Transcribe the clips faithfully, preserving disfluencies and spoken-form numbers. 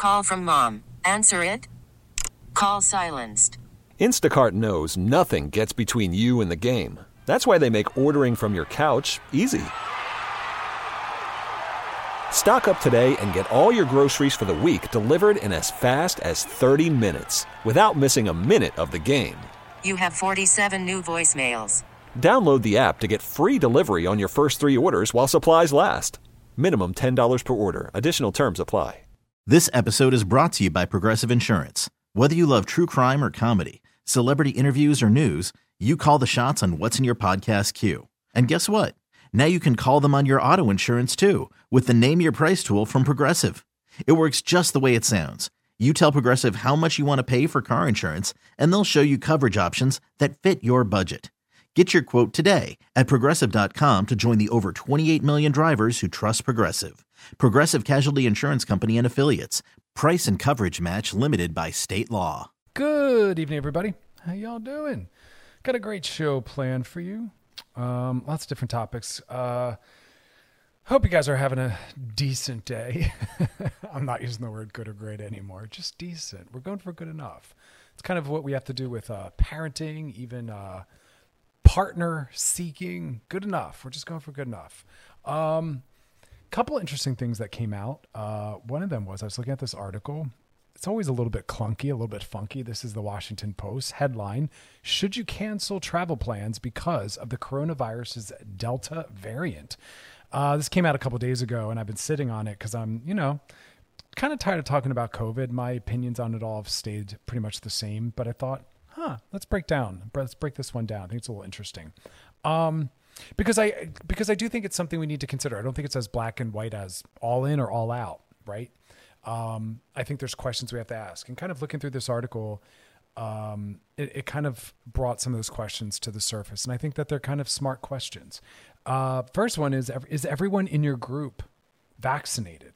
Call from mom. Answer it. Call silenced. Instacart knows nothing gets between you and the game. That's why they make ordering from your couch easy. Stock up today and get all your groceries for the week delivered in as fast as thirty minutes without missing a minute of the game. You have forty-seven new voicemails. Download the app to get free delivery on your first three orders while supplies last. Minimum ten dollars per order. Additional terms apply. This episode is brought to you by Progressive Insurance. Whether you love true crime or comedy, celebrity interviews or news, you call the shots on what's in your podcast queue. And guess what? Now you can call them on your auto insurance too with the Name Your Price tool from Progressive. It works just the way it sounds. You tell Progressive how much you want to pay for car insurance, and they'll show you coverage options that fit your budget. Get your quote today at Progressive dot com to join the over twenty-eight million drivers who trust Progressive. Progressive Casualty Insurance Company and Affiliates. Price and coverage match limited by state law. Good evening, everybody. How y'all doing? Got a great show planned for you. Um, lots of different topics. Uh, hope you guys are having a decent day. I'm not using the word good or great anymore. Just decent. We're going for good enough. It's kind of what we have to do with uh, parenting, even uh, partner seeking. Good enough. We're just going for good enough. Um, couple interesting things that came out. Uh, one of them was I was looking at this article. It's always a little bit clunky, a little bit funky. This is the Washington Post headline: should you cancel travel plans because of the coronavirus's Delta variant? Uh, this came out a couple days ago, and I've been sitting on it because I'm, you know, kind of tired of talking about COVID. My opinions on it all have stayed pretty much the same, but I thought, huh, let's break down. Let's break this one down. I think it's a little interesting. Um, Because I because I do think it's something we need to consider. I don't think it's as black and white as all in or all out, right? Um, I think there's questions we have to ask. And kind of looking through this article, um, it, it kind of brought some of those questions to the surface. And I think that they're kind of smart questions. Uh, first one is, is everyone in your group vaccinated?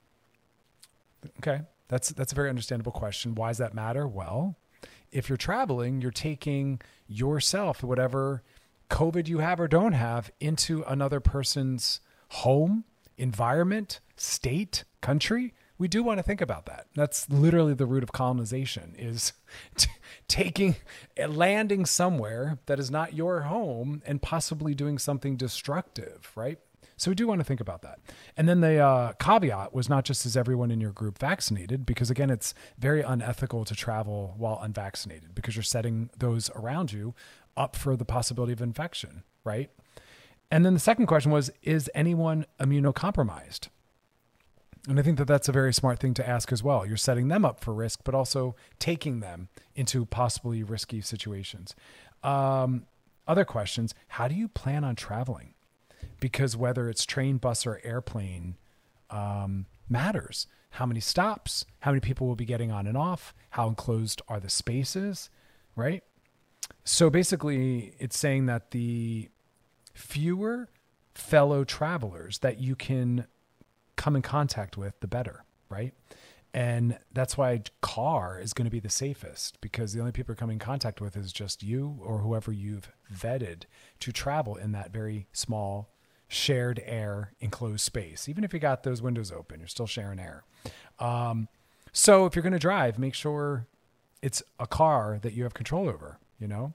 Okay, that's that's a very understandable question. Why does that matter? Well, if you're traveling, you're taking yourself, whatever COVID you have or don't have, into another person's home, environment, state, country. We do want to think about that. That's literally the root of colonization, is t- taking, landing somewhere that is not your home and possibly doing something destructive, right? So we do want to think about that. And then the uh, caveat was not just is everyone in your group vaccinated, because again, it's very unethical to travel while unvaccinated because you're setting those around you up for the possibility of infection, right? And then the second question was, is anyone immunocompromised? And I think that that's a very smart thing to ask as well. You're setting them up for risk, but also taking them into possibly risky situations. Um, other questions, how do you plan on traveling? Because whether it's train, bus, or airplane um, matters. How many stops, how many people will be getting on and off, how enclosed are the spaces, right? So basically, it's saying that the fewer fellow travelers that you can come in contact with, the better, right? And that's why car is going to be the safest, because the only people you're coming in contact with is just you or whoever you've vetted to travel in that very small shared air enclosed space. Even if you got those windows open, you're still sharing air. Um, so if you're going to drive, make sure it's a car that you have control over, you know?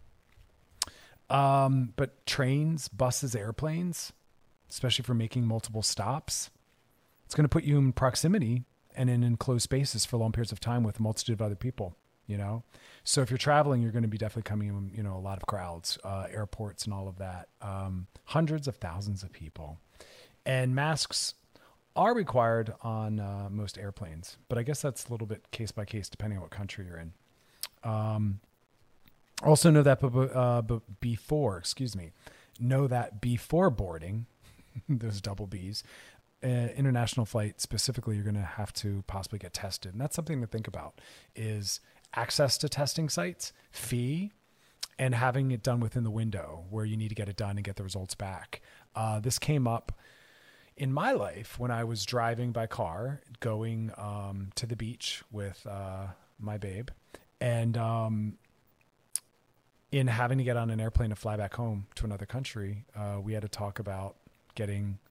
Um, but trains, buses, airplanes, especially for making multiple stops, it's going to put you in proximity and in enclosed spaces for long periods of time with a multitude of other people, you know? So if you're traveling, you're going to be definitely coming in, you know, a lot of crowds, uh, airports and all of that, um, hundreds of thousands of people. And masks are required on uh, most airplanes, but I guess that's a little bit case by case, depending on what country you're in. Um, also know that uh, before, excuse me, know that before boarding, those double B's, Uh, international flight specifically, you're going to have to possibly get tested. And that's something to think about, is access to testing sites, fee, and having it done within the window where you need to get it done and get the results back. Uh, this came up in my life when I was driving by car, going um, to the beach with uh, my babe, and um, in having to get on an airplane to fly back home to another country, uh, we had to talk about getting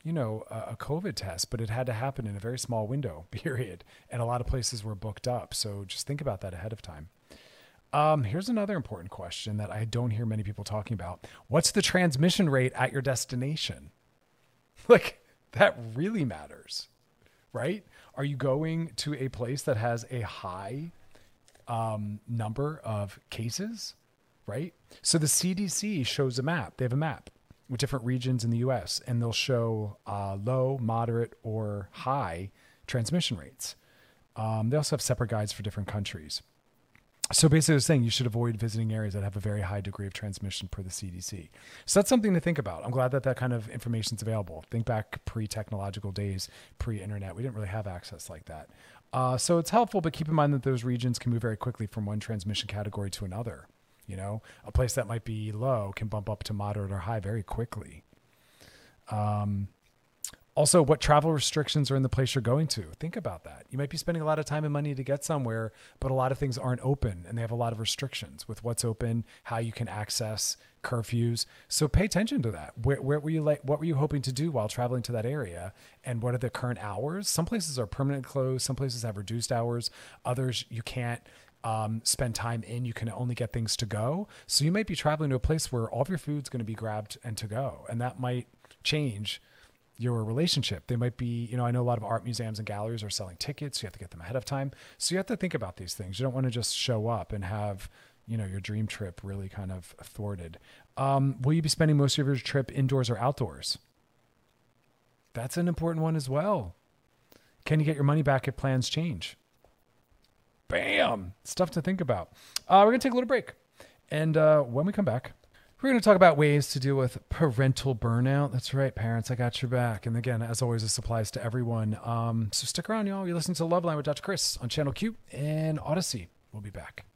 you know, a, a COVID test, but it had to happen in a very small window period. And a lot of places were booked up. So just think about that ahead of time. Um, here's another important question that I don't hear many people talking about. What's the transmission rate at your destination? Like, that really matters, right? Are you going to a place that has a high um, number of cases, right? So the C D C shows a map. They have a map with different regions in the U S, and they'll show uh, low, moderate, or high transmission rates. Um, they also have separate guides for different countries. So basically they're saying you should avoid visiting areas that have a very high degree of transmission per the C D C. So that's something to think about. I'm glad that that kind of information is available. Think back pre-technological days, pre-internet. We didn't really have access like that. Uh, so it's helpful, but keep in mind that those regions can move very quickly from one transmission category to another. You know, a place that might be low can bump up to moderate or high very quickly. Um, Also, what travel restrictions are in the place you're going to? Think about that. You might be spending a lot of time and money to get somewhere, but a lot of things aren't open and they have a lot of restrictions with what's open, how you can access, curfews. So pay attention to that. Where, where were you like, what were you hoping to do while traveling to that area? And what are the current hours? Some places are permanently closed. Some places have reduced hours. Others you can't um, spend time in. You can only get things to go. So you might be traveling to a place where all of your food's going to be grabbed and to go. And that might change your relationship. They might be, you know, I know a lot of art museums and galleries are selling tickets. You have to get them ahead of time. So you have to think about these things. You don't want to just show up and have, you know, your dream trip really kind of thwarted. Um, will you be spending most of your trip indoors or outdoors? That's an important one as well. Can you get your money back if plans change? Bam! Stuff to think about. Uh, we're going to take a little break. And uh, when we come back, we're going to talk about ways to deal with parental burnout. That's right, parents. I got your back. And again, as always, this applies to everyone. Um, so stick around, y'all. You're listening to Loveline with Doctor Chris on Channel Q and Odyssey. We'll be back.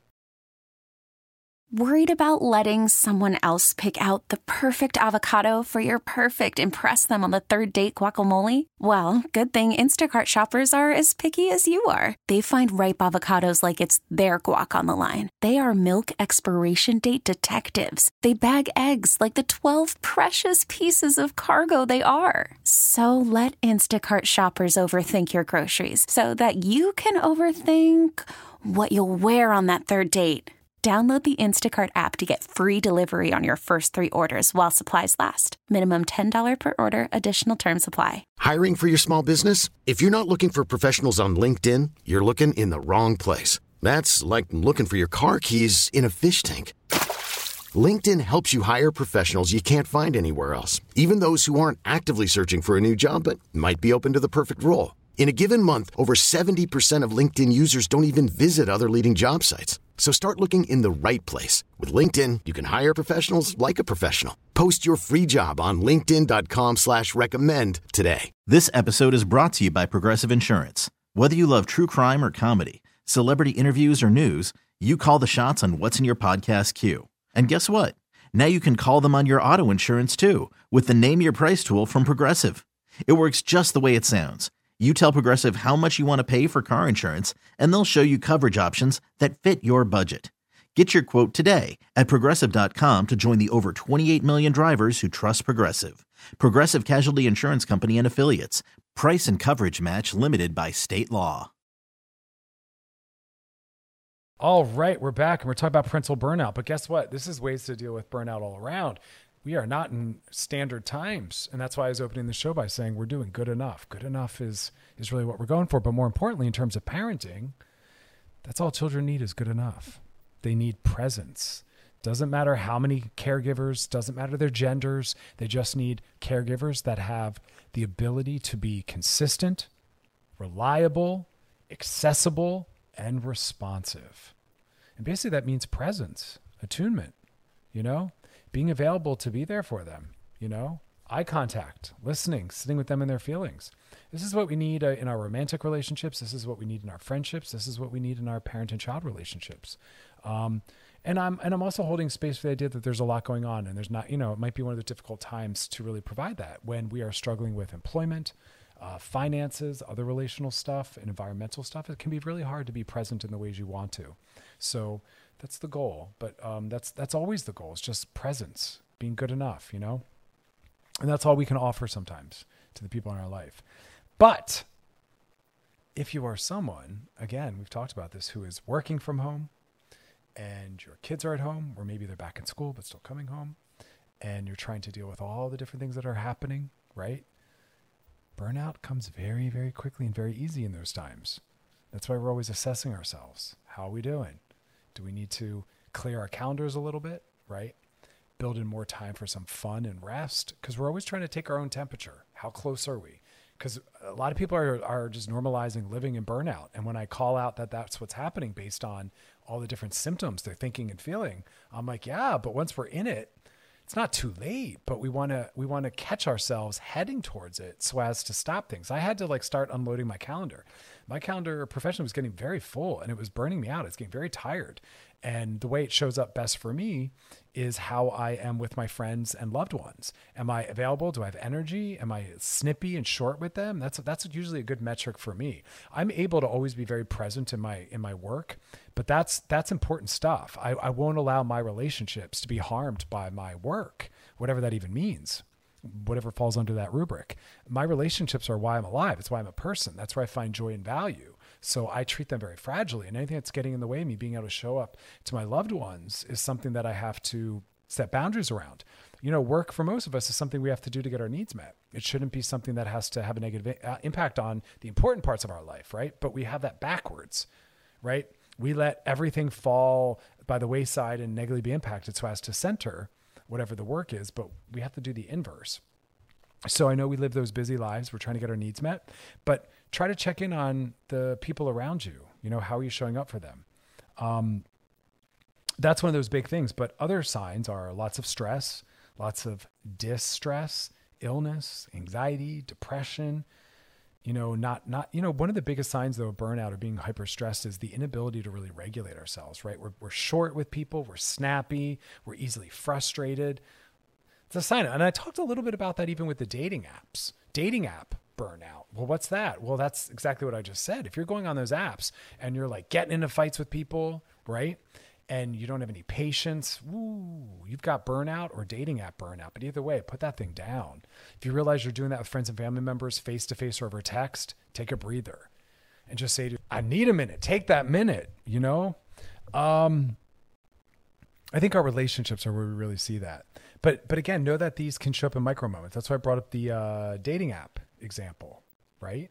Worried about letting someone else pick out the perfect avocado for your perfect impress them on the third date guacamole? Well, good thing Instacart shoppers are as picky as you are. They find ripe avocados like it's their guac on the line. They are milk expiration date detectives. They bag eggs like the twelve precious pieces of cargo they are. So let Instacart shoppers overthink your groceries so that you can overthink what you'll wear on that third date. Download the Instacart app to get free delivery on your first three orders while supplies last. Minimum ten dollars per order. Additional terms apply. Hiring for your small business? If you're not looking for professionals on LinkedIn, you're looking in the wrong place. That's like looking for your car keys in a fish tank. LinkedIn helps you hire professionals you can't find anywhere else, even those who aren't actively searching for a new job but might be open to the perfect role. In a given month, over seventy percent of LinkedIn users don't even visit other leading job sites. So start looking in the right place. With LinkedIn, you can hire professionals like a professional. Post your free job on linkedin dot com slash recommend today. This episode is brought to you by Progressive Insurance. Whether you love true crime or comedy, celebrity interviews or news, you call the shots on what's in your podcast queue. And guess what? Now you can call them on your auto insurance too with the Name Your Price tool from Progressive. It works just the way it sounds. You tell Progressive how much you want to pay for car insurance, and they'll show you coverage options that fit your budget. Get your quote today at progressive dot com to join the over twenty-eight million drivers who trust Progressive. Progressive Casualty Insurance Company and Affiliates. Price and coverage match limited by state law. All right, we're back, and we're talking about parental burnout. But guess what? This is ways to deal with burnout all around. We are not in standard times. And that's why I was opening the show by saying we're doing good enough. Good enough is, is really what we're going for. But more importantly, in terms of parenting, that's all children need is good enough. They need presence. Doesn't matter how many caregivers, doesn't matter their genders. They just need caregivers that have the ability to be consistent, reliable, accessible, and responsive. And basically that means presence, attunement, you know? Being available to be there for them, you know, eye contact, listening, sitting with them in their feelings. This is what we need uh, in our romantic relationships. This is what we need in our friendships. This is what we need in our parent and child relationships. Um, and I'm and I'm also holding space for the idea that there's a lot going on, and there's not, you know, it might be one of the difficult times to really provide that when we are struggling with employment, uh, finances, other relational stuff, and environmental stuff. It can be really hard to be present in the ways you want to. So that's the goal, but um, that's that's always the goal. It's just presence, being good enough, you know? And that's all we can offer sometimes to the people in our life. But if you are someone, again, we've talked about this, who is working from home and your kids are at home, or maybe they're back in school but still coming home, and you're trying to deal with all the different things that are happening, right? Burnout comes very, very quickly and very easy in those times. That's why we're always assessing ourselves. How are we doing? Do we need to clear our calendars a little bit, right? Build in more time for some fun and rest, because we're always trying to take our own temperature. How close are we? Because a lot of people are, are just normalizing living in burnout. And when I call out that that's what's happening based on all the different symptoms they're thinking and feeling, I'm like, yeah, but once we're in it, it's not too late, but we want to we want to catch ourselves heading towards it so as to stop things. I had to like start unloading my calendar. My calendar professionally was getting very full and it was burning me out. It's getting very tired. And the way it shows up best for me is how I am with my friends and loved ones. Am I available? Do I have energy? Am I snippy and short with them? That's that's usually a good metric for me. I'm able to always be very present in my in my work, but that's that's important stuff. I, I won't allow my relationships to be harmed by my work, whatever that even means, whatever falls under that rubric. My relationships are why I'm alive. It's why I'm a person. That's where I find joy and value. So I treat them very fragilely, and anything that's getting in the way of me being able to show up to my loved ones is something that I have to set boundaries around. You know, work for most of us is something we have to do to get our needs met. It shouldn't be something that has to have a negative uh, impact on the important parts of our life, right? But we have that backwards, right? We let everything fall by the wayside and negatively be impacted so as to center whatever the work is, but we have to do the inverse. So I know we live those busy lives. We're trying to get our needs met, but try to check in on the people around you. You know, how are you showing up for them? Um, that's one of those big things. But other signs are lots of stress, lots of distress, illness, anxiety, depression. You know, not, not, you know, one of the biggest signs though of burnout or being hyper stressed is the inability to really regulate ourselves, right? We're, we're short with people. We're snappy. We're easily frustrated. It's a sign. And I talked a little bit about that even with the dating apps, dating app burnout. Well, what's that? Well, that's exactly what I just said. If you're going on those apps and you're like getting into fights with people, right? And you don't have any patience, woo, you've got burnout or dating app burnout. But either way, put that thing down. If you realize you're doing that with friends and family members face to face or over text, take a breather and just say, I need a minute. Take that minute, you know? Um, I think our relationships are where we really see that. But but again, know that these can show up in micro moments. That's why I brought up the uh, dating app example, right?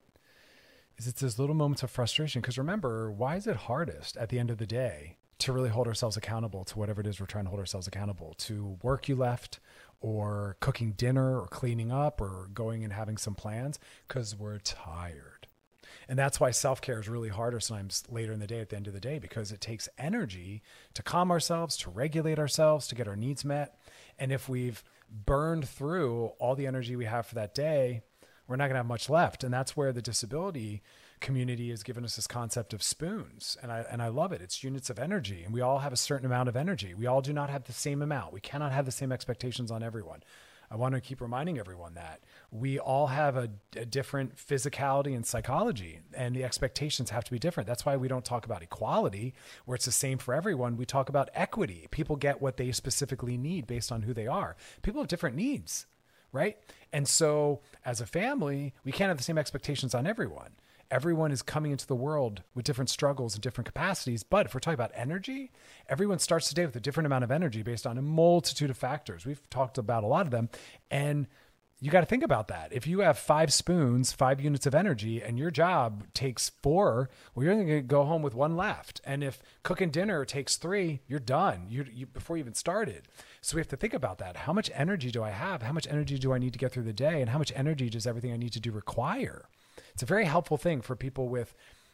Is it's those little moments of frustration. Because remember, why is it hardest at the end of the day to really hold ourselves accountable to whatever it is we're trying to hold ourselves accountable to? Work you left, or cooking dinner, or cleaning up, or going and having some plans? Because we're tired. And that's why self-care is really harder sometimes later in the day, at the end of the day, because it takes energy to calm ourselves, to regulate ourselves, to get our needs met. And if we've burned through all the energy we have for that day, we're not going to have much left. And that's where the disability community has given us this concept of spoons. And I, and I love it. It's units of energy. And we all have a certain amount of energy. We all do not have the same amount. We cannot have the same expectations on everyone. I want to keep reminding everyone that we all have a, a different physicality and psychology, and the expectations have to be different. That's why we don't talk about equality, where it's the same for everyone. We talk about equity. People get what they specifically need based on who they are. People have different needs, right? And so as a family, we can't have the same expectations on everyone. Everyone is coming into the world with different struggles and different capacities. But if we're talking about energy, everyone starts the day with a different amount of energy based on a multitude of factors. We've talked about a lot of them. And you got to think about that. If you have five spoons, five units of energy, and your job takes four, well, you're going to go home with one left. And if cooking dinner takes three, you're done you, you, before you even started. So we have to think about that. How much energy do I have? How much energy do I need to get through the day? And how much energy does everything I need to do require? It's a very helpful thing for people with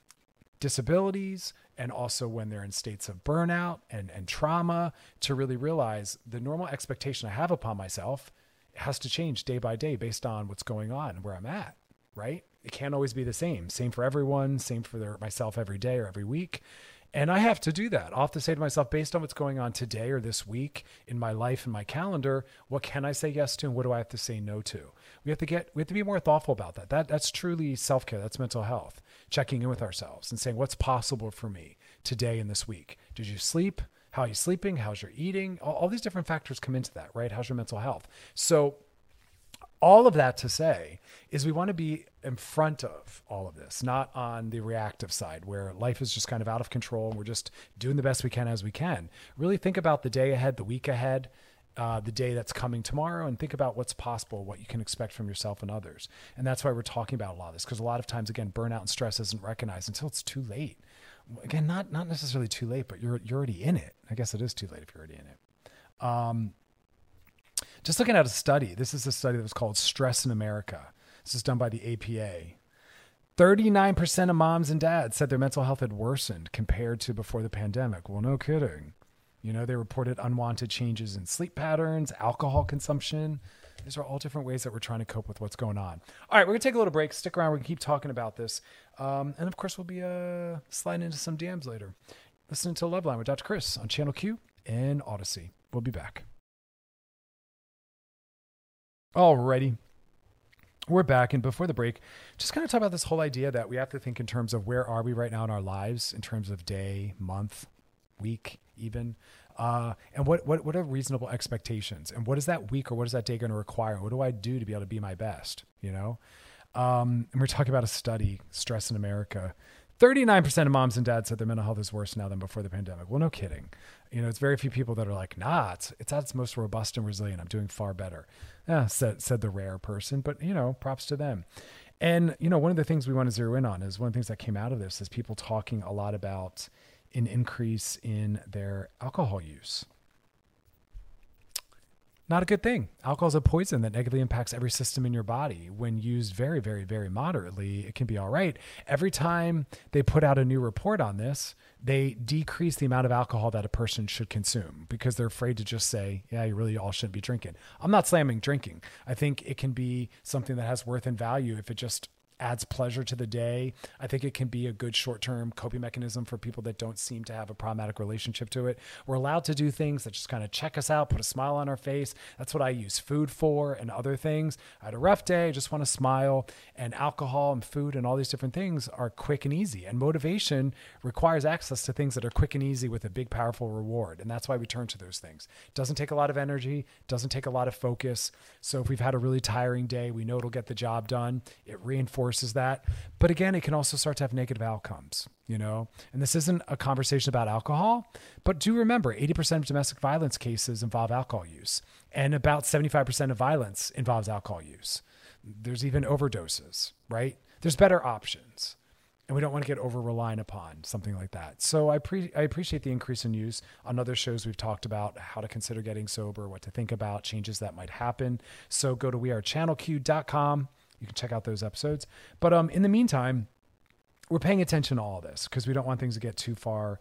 disabilities, and also when they're in states of burnout and, and trauma, to really realize the normal expectation I have upon myself has to change day by day based on what's going on and where I'm at, right? It can't always be the same. Same for everyone, same for their, myself every day or every week. And I have to do that. I'll have to say to myself, based on what's going on today or this week in my life and my calendar, what can I say yes to and what do I have to say no to? We have to get, we have to be more thoughtful about that. That that's truly self-care. That's mental health. Checking in with ourselves and saying, what's possible for me today and this week? Did you sleep? How are you sleeping? How's your eating? All, all these different factors come into that, right? How's your mental health? So all of that to say is we want to be in front of all of this, not on the reactive side where life is just kind of out of control and we're just doing the best we can as we can. Really think about the day ahead, the week ahead, uh, the day that's coming tomorrow, and think about what's possible, what you can expect from yourself and others. And that's why we're talking about a lot of this, because a lot of times, again, burnout and stress isn't recognized until it's too late. Again, not not necessarily too late, but you're you're already in it. I guess it is too late if you're already in it. Um, just looking at a study, this is a study that was called Stress in America. This is done by the A P A. thirty-nine percent of moms and dads said their mental health had worsened compared to before the pandemic. Well, no kidding. You know, they reported unwanted changes in sleep patterns, alcohol consumption. These are all different ways that we're trying to cope with what's going on. All right, we're going to take a little break. Stick around. We're going to keep talking about this. Um, and, of course, we'll be uh, sliding into some D Ms later. Listening to Loveline with Doctor Chris on Channel Q and Odyssey. We'll be back. Alrighty. We're back. And before the break, just kind of talk about this whole idea that we have to think in terms of where are we right now in our lives in terms of day, month, week, even. Uh, and what, what, what are reasonable expectations, and what is that week or what is that day going to require? What do I do to be able to be my best? You know? Um, and we're talking about a study, Stress in America. thirty-nine percent of moms and dads said their mental health is worse now than before the pandemic. Well, no kidding. You know, it's very few people that are like, nah, it's, it's at its most robust and resilient. I'm doing far better. Yeah, said, said the rare person, but you know, props to them. And, you know, one of the things we want to zero in on is one of the things that came out of this is people talking a lot about an increase in their alcohol use. Not a good thing. Alcohol is a poison that negatively impacts every system in your body. When used very, very, very moderately, it can be all right. Every time they put out a new report on this, they decrease the amount of alcohol that a person should consume because they're afraid to just say, yeah, you really all shouldn't be drinking. I'm not slamming drinking. I think it can be something that has worth and value if it just adds pleasure to the day. I think it can be a good short-term coping mechanism for people that don't seem to have a problematic relationship to it. We're allowed to do things that just kind of check us out, put a smile on our face. That's what I use food for and other things. I had a rough day, just want to smile, and alcohol and food and all these different things are quick and easy. And motivation requires access to things that are quick and easy with a big, powerful reward. And that's why we turn to those things. It doesn't take a lot of energy, doesn't take a lot of focus. So if we've had a really tiring day, we know it'll get the job done. It reinforces that. But again, it can also start to have negative outcomes, you know, and this isn't a conversation about alcohol, but do remember eighty percent of domestic violence cases involve alcohol use, and about seventy-five percent of violence involves alcohol use. There's even overdoses, right? There's better options, and we don't want to get over reliant upon something like that. So I pre- I appreciate the increase in use. On other shows, we've talked about how to consider getting sober, what to think about, changes that might happen. So go to we are channel q dot com. You can check out those episodes. But um, in the meantime, we're paying attention to all this because we don't want things to get too far.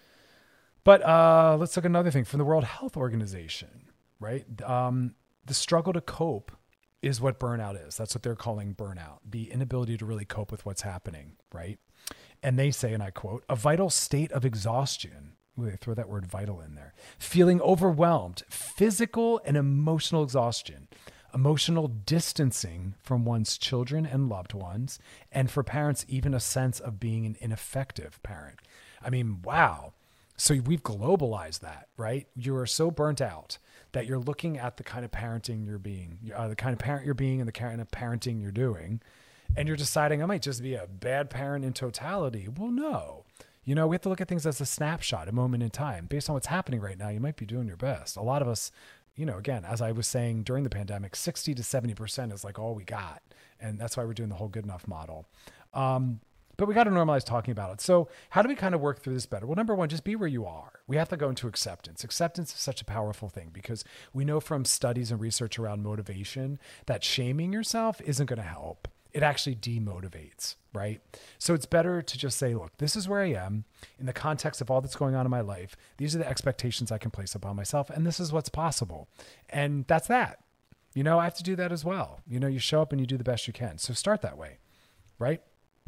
But uh, let's look at another thing from the World Health Organization, right? Um, the struggle to cope is what burnout is. That's what they're calling burnout, the inability to really cope with what's happening, right? And they say, and I quote, a vital state of exhaustion. Ooh, they throw that word vital in there. Feeling overwhelmed, physical and emotional exhaustion. Emotional distancing from one's children and loved ones, and for parents, even a sense of being an ineffective parent. I mean, wow. So we've globalized that, right? You are so burnt out that you're looking at the kind of parenting you're being, uh, the kind of parent you're being and the kind of parenting you're doing, and you're deciding, I might just be a bad parent in totality. Well, no. You know, we have to look at things as a snapshot, a moment in time. Based on what's happening right now, you might be doing your best. A lot of us, you know, again, as I was saying during the pandemic, sixty to seventy percent is like all we got. And that's why we're doing the whole good enough model. Um, but we got to normalize talking about it. So how do we kind of work through this better? Well, number one, just be where you are. We have to go into acceptance. Acceptance is such a powerful thing because we know from studies and research around motivation that shaming yourself isn't going to help. It actually demotivates, right? So it's better to just say, look, this is where I am in the context of all that's going on in my life. These are the expectations I can place upon myself, and this is what's possible. And that's that. You know, I have to do that as well. You know, you show up and you do the best you can. So start that way, right?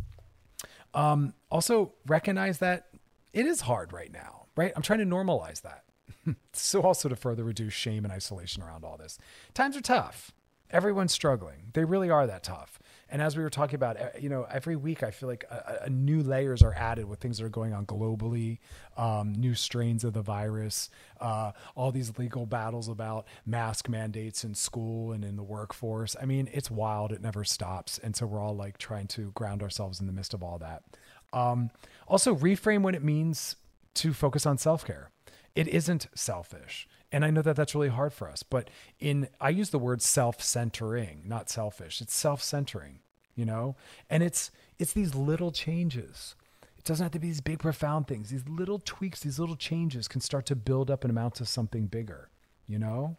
Um, also recognize that it is hard right now, right? I'm trying to normalize that. So also to further reduce shame and isolation around all this. Times are tough. Everyone's struggling. They really are that tough. And as we were talking about, you know, every week I feel like a, a new layers are added with things that are going on globally, um, new strains of the virus, uh, all these legal battles about mask mandates in school and in the workforce. I mean, it's wild. It never stops. And so we're all like trying to ground ourselves in the midst of all that. Um, also reframe what it means to focus on self-care. It isn't selfish. And I know that that's really hard for us, but in, I use the word self-centering, not selfish. It's self-centering, you know, and it's, it's these little changes. It doesn't have to be these big, profound things. These little tweaks, these little changes can start to build up and amount to something bigger, you know,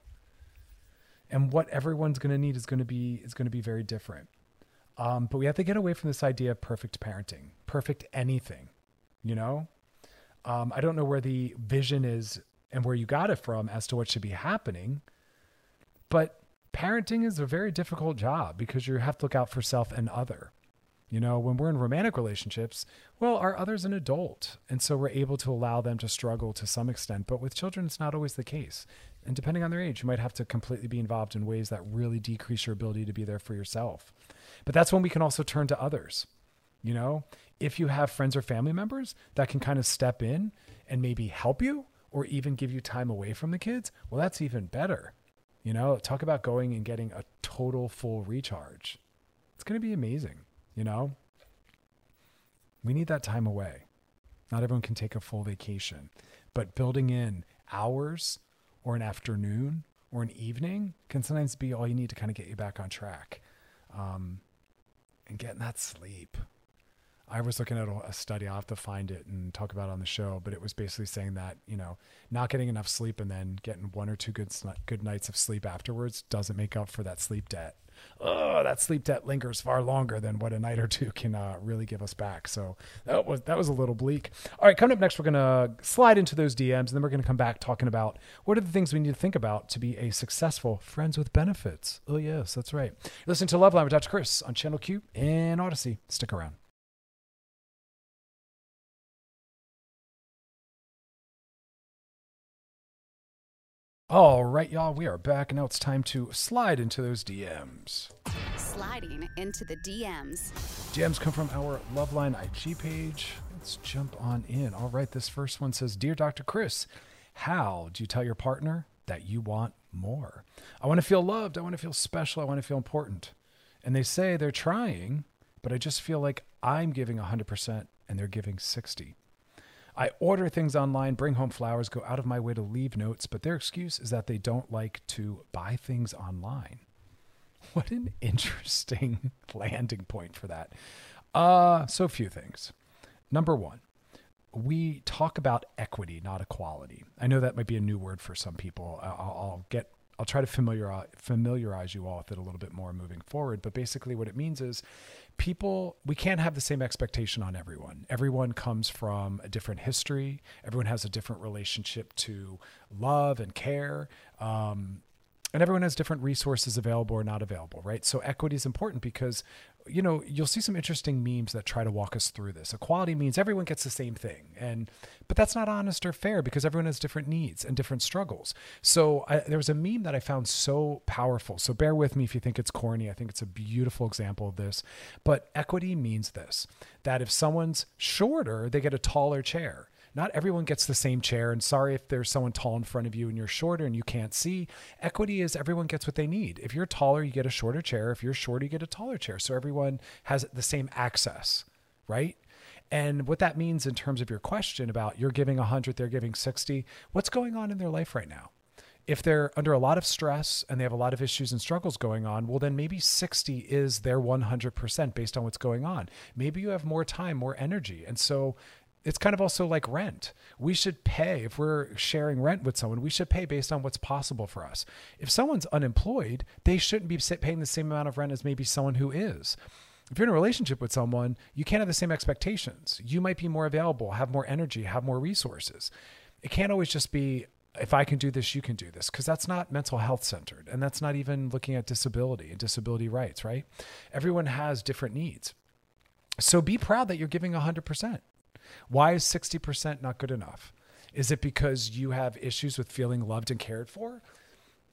and what everyone's going to need is going to be, is going to be very different. Um, but we have to get away from this idea of perfect parenting, perfect anything, you know. Um, I don't know where the vision is and where you got it from as to what should be happening. But parenting is a very difficult job because you have to look out for self and other. You know, when we're in romantic relationships, well, our other's an adult. And so we're able to allow them to struggle to some extent. But with children, it's not always the case. And depending on their age, you might have to completely be involved in ways that really decrease your ability to be there for yourself. But that's when we can also turn to others. You know, if you have friends or family members that can kind of step in and maybe help you, or even give you time away from the kids, well, that's even better. You know, talk about going and getting a total full recharge. It's going to be amazing. You know, we need that time away. Not everyone can take a full vacation, but building in hours or an afternoon or an evening can sometimes be all you need to kind of get you back on track. Um, and getting that sleep. I was looking at a study, I'll have to find it and talk about it on the show, but it was basically saying that, you know, not getting enough sleep and then getting one or two good good nights of sleep afterwards doesn't make up for that sleep debt. Oh, that sleep debt lingers far longer than what a night or two can uh, really give us back. So that was that was a little bleak. All right, coming up next, we're going to slide into those D Ms, and then we're going to come back talking about what are the things we need to think about to be a successful Friends with Benefits. Oh, yes, that's right. Listen to Loveline with Doctor Chris on Channel Q and Odyssey. Stick around. All right, y'all, we are back, and now it's time to slide into those D Ms. Sliding into the D Ms. D Ms come from our Loveline I G page. Let's jump on in. All right, this first one says, Dear Doctor Chris, how do you tell your partner that you want more? I want to feel loved. I want to feel special. I want to feel important. And they say they're trying, but I just feel like I'm giving one hundred percent and they're giving sixty. I order things online, bring home flowers, go out of my way to leave notes, but their excuse is that they don't like to buy things online. What an interesting landing point for that. Uh, so a few things. Number one, we talk about equity, not equality. I know that might be a new word for some people. I'll, I'll get, I'll try to familiarize, familiarize you all with it a little bit more moving forward. But basically what it means is people, we can't have the same expectation on everyone. Everyone comes from a different history. Everyone has a different relationship to love and care. Um, and everyone has different resources available or not available, right? So equity is important because, you know, you'll see some interesting memes that try to walk us through this. Equality means everyone gets the same thing. And, but that's not honest or fair because everyone has different needs and different struggles. So I, there was a meme that I found so powerful. So bear with me if you think it's corny. I think it's a beautiful example of this. But equity means this, that if someone's shorter, they get a taller chair. Not everyone gets the same chair. And sorry if there's someone tall in front of you and you're shorter and you can't see. Equity is everyone gets what they need. If you're taller, you get a shorter chair. If you're shorter, you get a taller chair. So everyone has the same access, right? And what that means in terms of your question about you're giving one hundred, they're giving sixty, what's going on in their life right now? If they're under a lot of stress and they have a lot of issues and struggles going on, well, then maybe sixty is their one hundred percent based on what's going on. Maybe you have more time, more energy. And so it's kind of also like rent. We should pay, if we're sharing rent with someone, we should pay based on what's possible for us. If someone's unemployed, they shouldn't be paying the same amount of rent as maybe someone who is. If you're in a relationship with someone, you can't have the same expectations. You might be more available, have more energy, have more resources. It can't always just be, if I can do this, you can do this, because that's not mental health centered. And that's not even looking at disability and disability rights, right? Everyone has different needs. So be proud that you're giving one hundred percent. Why is sixty percent not good enough? Is it because you have issues with feeling loved and cared for?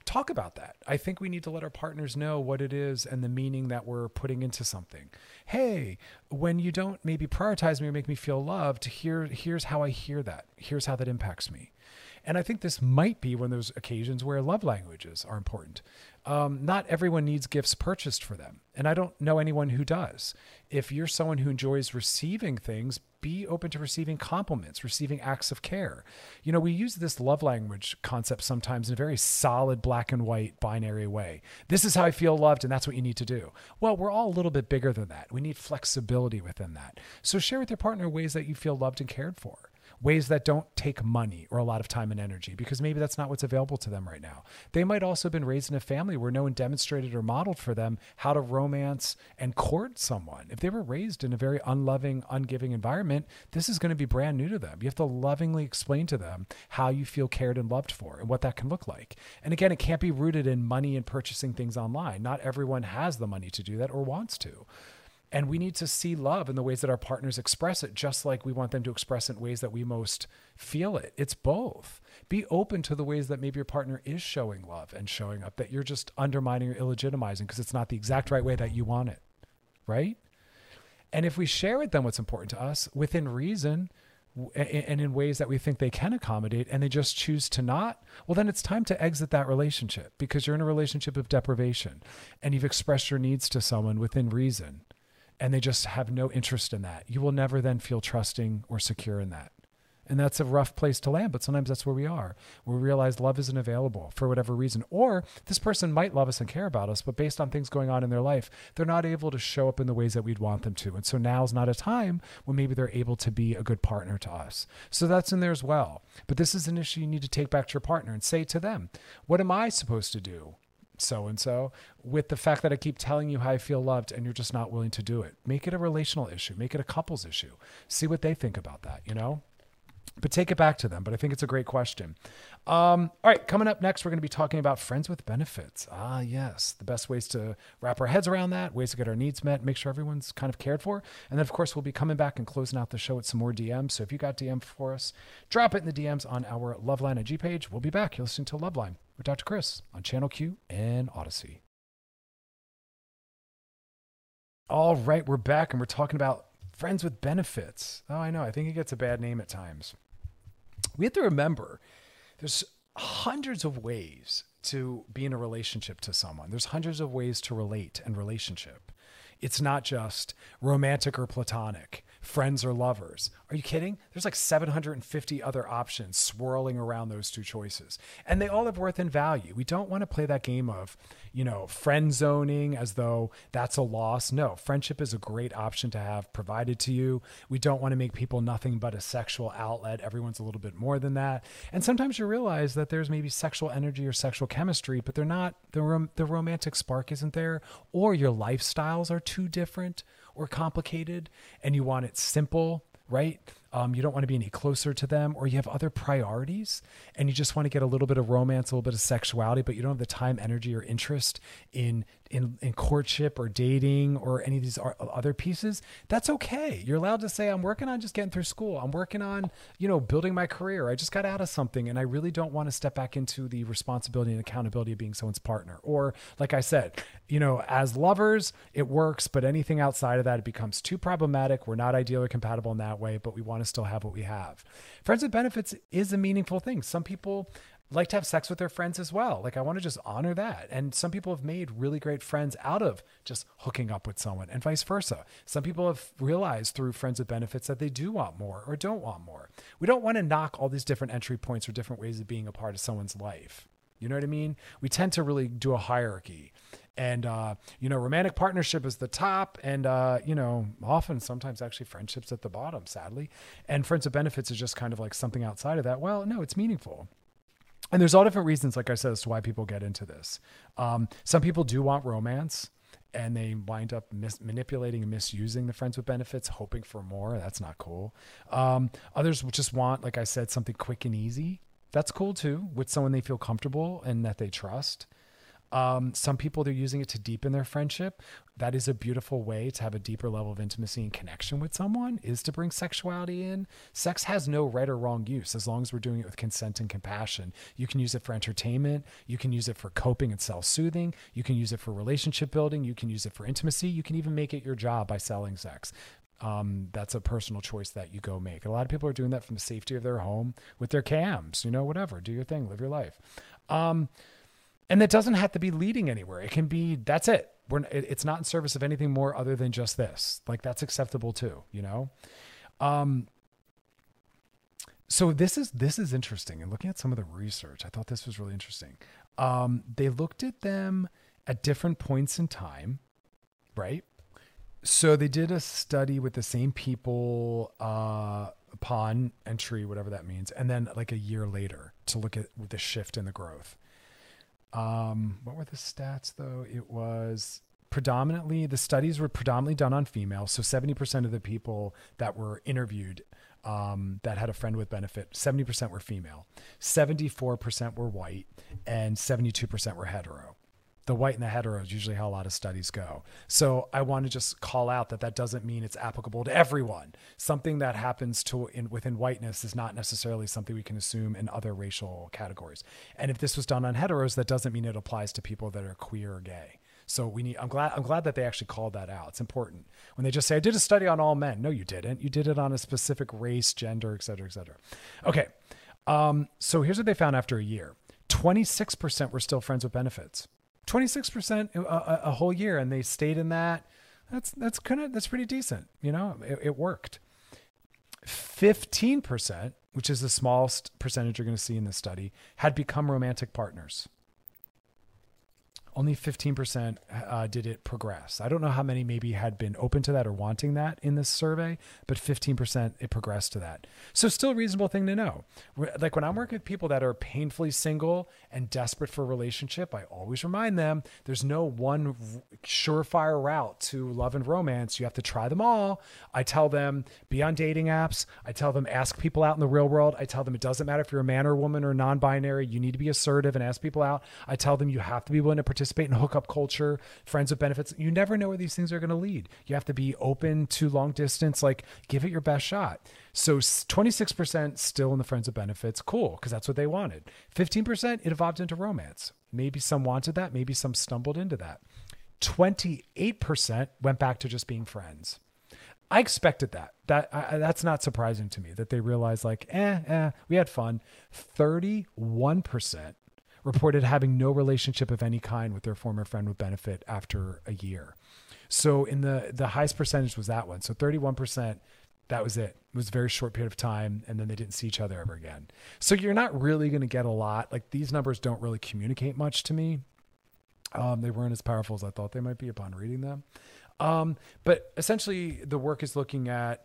talk about that. I think we need to let our partners know what it is and the meaning that we're putting into something. Hey, when you don't maybe prioritize me or make me feel loved, here, here's how I hear that. Here's how that impacts me. And I think this might be one of those occasions where love languages are important. Um, not everyone needs gifts purchased for them. And I don't know anyone who does. If you're someone who enjoys receiving things, be open to receiving compliments, receiving acts of care. You know, we use this love language concept sometimes in a very solid black and white binary way. This is how I feel loved, and that's what you need to do. Well, we're all a little bit bigger than that. We need flexibility within that. So share with your partner ways that you feel loved and cared for. Ways that don't take money or a lot of time and energy, because maybe that's not what's available to them right now. They might also have been raised in a family where no one demonstrated or modeled for them how to romance and court someone. If they were raised in a very unloving, ungiving environment, this is going to be brand new to them. You have to lovingly explain to them how you feel cared and loved for and what that can look like. And again, it can't be rooted in money and purchasing things online. Not everyone has the money to do that or wants to. And we need to see love in the ways that our partners express it, just like we want them to express it in ways that we most feel it. It's both. Be open to the ways that maybe your partner is showing love and showing up, that you're just undermining or illegitimizing because it's not the exact right way that you want it, right? And if we share with them what's important to us within reason and in ways that we think they can accommodate, and they just choose to not, well, then it's time to exit that relationship, because you're in a relationship of deprivation and you've expressed your needs to someone within reason, and they just have no interest in that. You will never then feel trusting or secure in that. And that's a rough place to land, but sometimes that's where we are. We realize love isn't available for whatever reason. Or this person might love us and care about us, but based on things going on in their life, they're not able to show up in the ways that we'd want them to. And so now's not a time when maybe they're able to be a good partner to us. So that's in there as well. But this is an issue you need to take back to your partner and say to them, what am I supposed to do, so-and-so, with the fact that I keep telling you how I feel loved and you're just not willing to do it? Make it a relational issue. Make it a couples issue. See what they think about that, you know? But take it back to them. But I think it's a great question. Um, all right, coming up next, we're going to be talking about friends with benefits. Ah, yes. The best ways to wrap our heads around that, ways to get our needs met, make sure everyone's kind of cared for. And then, of course, we'll be coming back and closing out the show with some more D Ms. So if you got D M for us, drop it in the D Ms on our Loveline I G page. We'll be back. You're listening to Loveline with Doctor Chris on Channel Q and Odyssey. All right, we're back, and we're talking about friends with benefits. Oh, I know. I think it gets a bad name at times. We have to remember there's hundreds of ways to be in a relationship to someone. There's hundreds of ways to relate and relationship. It's not just romantic or platonic, friends or lovers. Are you kidding? There's like seven hundred fifty other options swirling around those two choices. And they all have worth and value. We don't want to play that game of, you know, friend zoning as though that's a loss. No, friendship is a great option to have provided to you. We don't want to make people nothing but a sexual outlet. Everyone's a little bit more than that. And sometimes you realize that there's maybe sexual energy or sexual chemistry, but they're not, the, rom- the romantic spark isn't there, or your lifestyles are too different or complicated and you want it simple, right? Um, you don't want to be any closer to them, or you have other priorities and you just want to get a little bit of romance, a little bit of sexuality, but you don't have the time, energy, or interest in, in, in courtship or dating or any of these other pieces. That's okay. You're allowed to say, I'm working on just getting through school. I'm working on, you know, building my career. I just got out of something and I really don't want to step back into the responsibility and accountability of being someone's partner. Or like I said, you know, as lovers, it works, but anything outside of that, it becomes too problematic. We're not ideal or compatible in that way, but we want to still have what we have. Friends with benefits is a meaningful thing. Some people like to have sex with their friends as well. Like, I want to just honor that. And some people have made really great friends out of just hooking up with someone, and vice versa. Some people have realized through friends with benefits that they do want more or don't want more. We don't want to knock all these different entry points or different ways of being a part of someone's life. You know what I mean? We tend to really do a hierarchy. And, uh, you know, romantic partnership is the top, and, uh, you know, often sometimes actually friendships at the bottom, sadly. And friends with benefits is just kind of like something outside of that. Well, no, it's meaningful. And there's all different reasons, like I said, as to why people get into this. Um, some people do want romance, and they wind up mis- manipulating and misusing the friends with benefits, hoping for more. That's not cool. Um, others just want, like I said, something quick and easy. That's cool too, with someone they feel comfortable and that they trust. Um, some people, they're using it to deepen their friendship. That is a beautiful way to have a deeper level of intimacy and connection with someone, is to bring sexuality in. Sex has no right or wrong use as long as we're doing it with consent and compassion. You can use it for entertainment. You can use it for coping and self-soothing. You can use it for relationship building. You can use it for intimacy. You can even make it your job by selling sex. Um, that's a personal choice that you go make. A lot of people are doing that from the safety of their home with their cams, you know, whatever, do your thing, live your life. Um, and it doesn't have to be leading anywhere. It can be, that's it. We're, it, it's not in service of anything more other than just this. Like, that's acceptable too, you know? Um, so this is, this is interesting. And looking at some of the research, I thought this was really interesting. Um, they looked at them at different points in time, right? So they did a study with the same people uh, upon entry, whatever that means, and then like a year later to look at the shift in the growth. Um, what were the stats though? It was predominantly, the studies were predominantly done on females. So seventy percent of the people that were interviewed um, that had a friend with benefit, seventy percent were female, seventy-four percent were white, and seventy-two percent were hetero. The white and the hetero is usually how a lot of studies go. So I want to just call out that that doesn't mean it's applicable to everyone. Something that happens to in, within whiteness is not necessarily something we can assume in other racial categories. And if this was done on heteros, that doesn't mean it applies to people that are queer or gay. So we need, I'm glad, I'm glad that they actually called that out. It's important. When they just say, I did a study on all men. No, you didn't. You did it on a specific race, gender, et cetera, et cetera. Okay. Um, so here's what they found after a year. twenty-six percent were still friends with benefits. twenty-six percent a, a, a whole year, and they stayed in that. That's that's kind of that's pretty decent. You know, it, it worked. fifteen percent, which is the smallest percentage you're going to see in this study, had become romantic partners. Only fifteen percent uh, did it progress. I don't know how many maybe had been open to that or wanting that in this survey, but fifteen percent it progressed to that. So still a reasonable thing to know. Like when I'm working with people that are painfully single and desperate for a relationship, I always remind them there's no one surefire route to love and romance. You have to try them all. I tell them be on dating apps. I tell them ask people out in the real world. I tell them it doesn't matter if you're a man or a woman or non-binary. You need to be assertive and ask people out. I tell them you have to be willing to participate in hookup culture, friends with benefits. You never know where these things are going to lead. You have to be open to long distance, like give it your best shot. So twenty-six percent still in the friends with benefits. Cool. Cause that's what they wanted. fifteen percent it evolved into romance. Maybe some wanted that. Maybe some stumbled into that. twenty-eight percent went back to just being friends. I expected that. That I, that's not surprising to me that they realized like, eh, eh, we had fun. thirty-one percent reported having no relationship of any kind with their former friend with benefit after a year. So in the, the highest percentage was that one. So thirty-one percent, that was it. It was a very short period of time. And then they didn't see each other ever again. So you're not really going to get a lot. Like these numbers don't really communicate much to me. Um, they weren't as powerful as I thought they might be upon reading them. Um, but essentially the work is looking at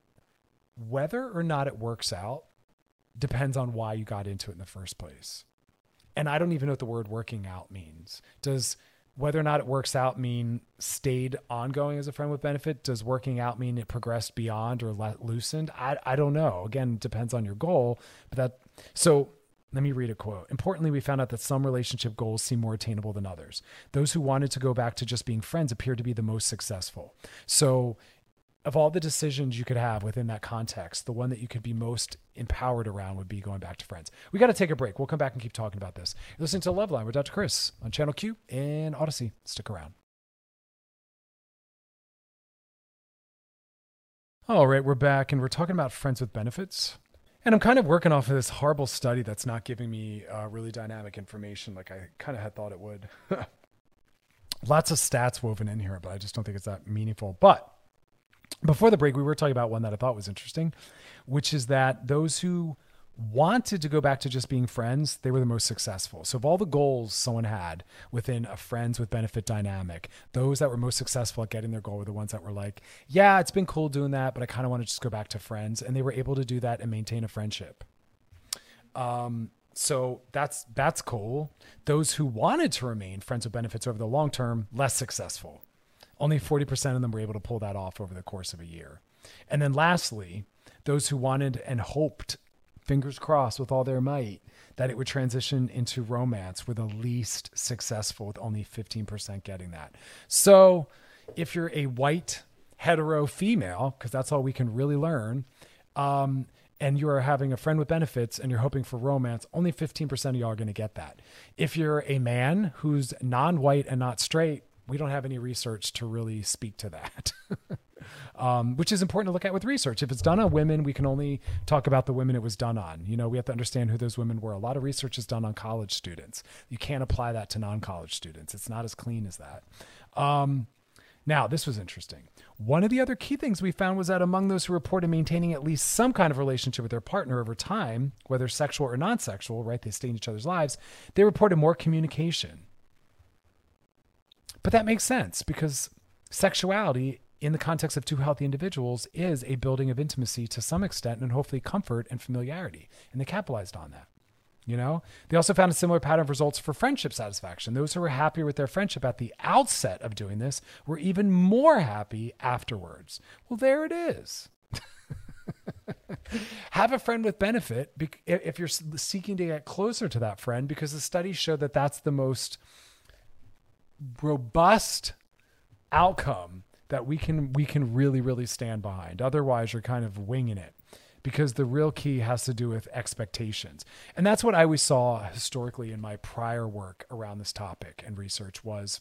whether or not it works out depends on why you got into it in the first place. And I don't even know what the word working out means. Does whether or not it works out mean stayed ongoing as a friend with benefit? Does working out mean it progressed beyond or let loosened? I I don't know. Again, it depends on your goal. But that so let me read a quote. Importantly, we found out that some relationship goals seem more attainable than others. Those who wanted to go back to just being friends appear to be the most successful. So of all the decisions you could have within that context, the one that you could be most empowered around would be going back to friends. We got to take a break. We'll come back and keep talking about this. You're listening to Loveline with Doctor Chris on Channel Q and Odyssey. Stick around. All right, we're back and we're talking about friends with benefits. And I'm kind of working off of this horrible study that's not giving me uh, really dynamic information like I kind of had thought it would. Lots of stats woven in here, but I just don't think it's that meaningful. But before the break, we were talking about one that I thought was interesting, which is that those who wanted to go back to just being friends, they were the most successful. So of all the goals someone had within a friends with benefit dynamic, those that were most successful at getting their goal were the ones that were like, yeah, it's been cool doing that, but I kind of want to just go back to friends. And they were able to do that and maintain a friendship. Um, so that's, that's cool. Those who wanted to remain friends with benefits over the long term, less successful. Only forty percent of them were able to pull that off over the course of a year. And then lastly, those who wanted and hoped fingers crossed with all their might, that it would transition into romance were the least successful, with only fifteen percent getting that. So if you're a white hetero female, because that's all we can really learn, um, and you are having a friend with benefits and you're hoping for romance, only fifteen percent of y'all are going to get that. If you're a man who's non-white and not straight, we don't have any research to really speak to that. Um, which is important to look at with research. If it's done on women, we can only talk about the women it was done on. You know, we have to understand who those women were. A lot of research is done on college students. You can't apply that to non-college students. It's not as clean as that. Um, now, this was interesting. One of the other key things we found was that among those who reported maintaining at least some kind of relationship with their partner over time, whether sexual or non-sexual, right? They stay in each other's lives. They reported more communication. But that makes sense because sexuality in the context of two healthy individuals is a building of intimacy to some extent and hopefully comfort and familiarity. And they capitalized on that. You know, they also found a similar pattern of results for friendship satisfaction. Those who were happier with their friendship at the outset of doing this were even more happy afterwards. Well, there it is. Have a friend with benefit if you're seeking to get closer to that friend, because the studies show that that's the most robust outcome that we can we can really, really stand behind. Otherwise, you're kind of winging it, because the real key has to do with expectations. And that's what I always saw historically in my prior work around this topic and research was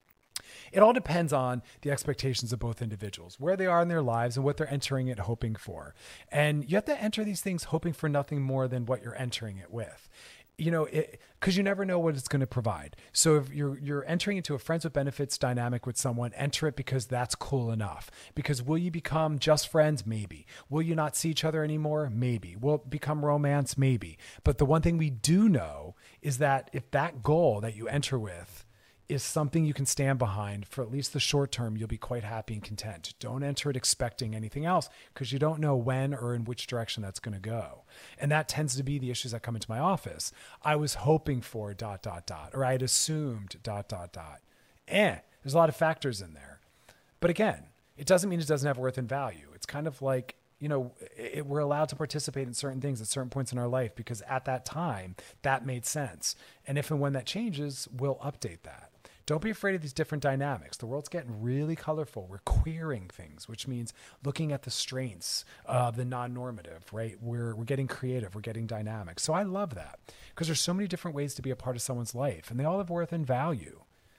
it all depends on the expectations of both individuals, where they are in their lives and what they're entering it hoping for. And you have to enter these things hoping for nothing more than what you're entering it with. You know, because you never know what it's going to provide. So if you're you're entering into a friends with benefits dynamic with someone, enter it because that's cool enough. Because will you become just friends? Maybe. Will you not see each other anymore? Maybe. Will it become romance? Maybe. But the one thing we do know is that if that goal that you enter with is something you can stand behind for at least the short term, you'll be quite happy and content. Don't enter it expecting anything else, because you don't know when or in which direction that's going to go. And that tends to be the issues that come into my office. I was hoping for dot, dot, dot, or I had assumed dot, dot, dot. Eh, there's a lot of factors in there. But again, it doesn't mean it doesn't have worth and value. It's kind of like, you know, it, we're allowed to participate in certain things at certain points in our life because at that time that made sense. And if and when that changes, we'll update that. Don't be afraid of these different dynamics. The world's getting really colorful. We're queering things, which means looking at the strengths of the non-normative, right? We're, we're getting creative. We're getting dynamic. So I love that because there's so many different ways to be a part of someone's life, and they all have worth and value.